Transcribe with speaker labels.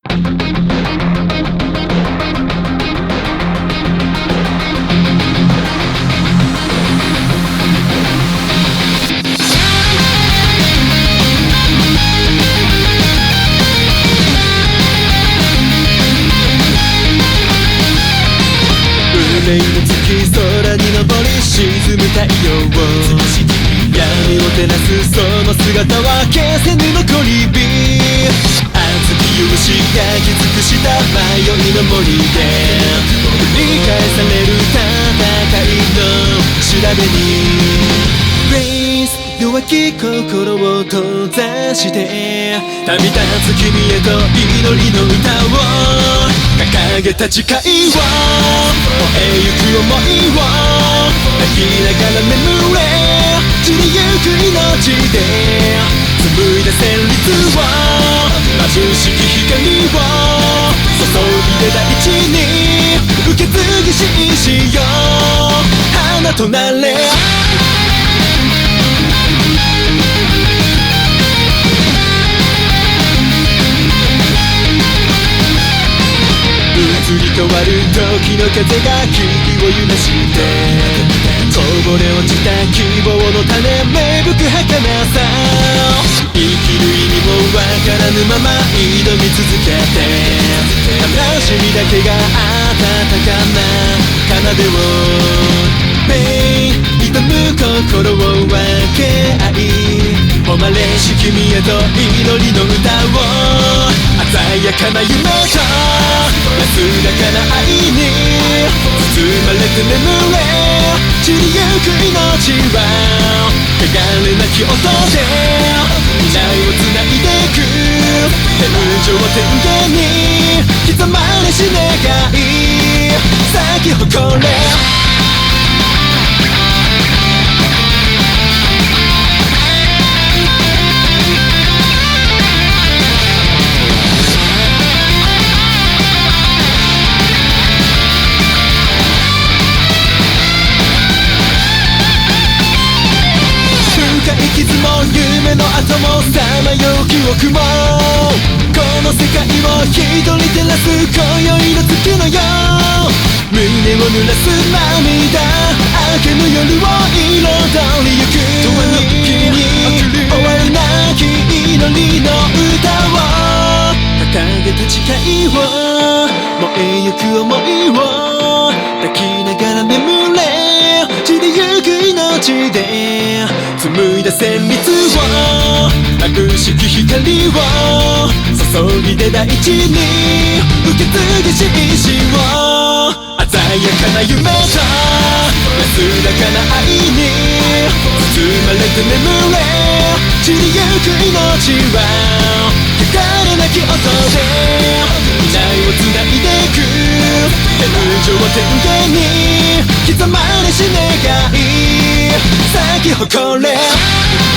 Speaker 1: 運命の月空に昇り沈む太陽闇を照らすその姿は消せぬ残り火熱き勇士がき尽くした迷いの森で繰り返される戦いの調べに Grace 弱き心を閉ざして旅立つ君へと祈りの歌を掲げた誓いを燃えゆく想いを泣きながら眠れ散りゆく命で紡いだ旋律を眩しき光を注いで大地に受け継ぎしよう花となれ移り変わる時の風が木々を揺らしてこぼれ落ちた希望の種芽吹く儚さ生きる意味もわからぬまま挑み続けて悲しみだけが温かな奏でを痛む心を分け合い誉れし君へと祈りの歌を鮮やかな夢と安らかな愛に包まれて眠れ散りゆく命は汚れなき音で未来を繋いでく天上天下に刻まれし願い咲き誇れ傷も夢の後もさまよう記憶もこの世界を一人照らす今宵の月のよう胸を濡らす涙明けぬ夜を彩りゆく君に終わりなき祈りの歌を掲げた誓いを燃えゆく想いを抱きながら眠れ散りゆく命で紡いだ旋律を眩しき光を注いで大地に受け継ぎし意志を鮮やかな夢と安らかな愛に包まれて眠れ散りゆく命は汚れなき音で未来を繋いでく天上天下に刻まれし願い咲き誇れ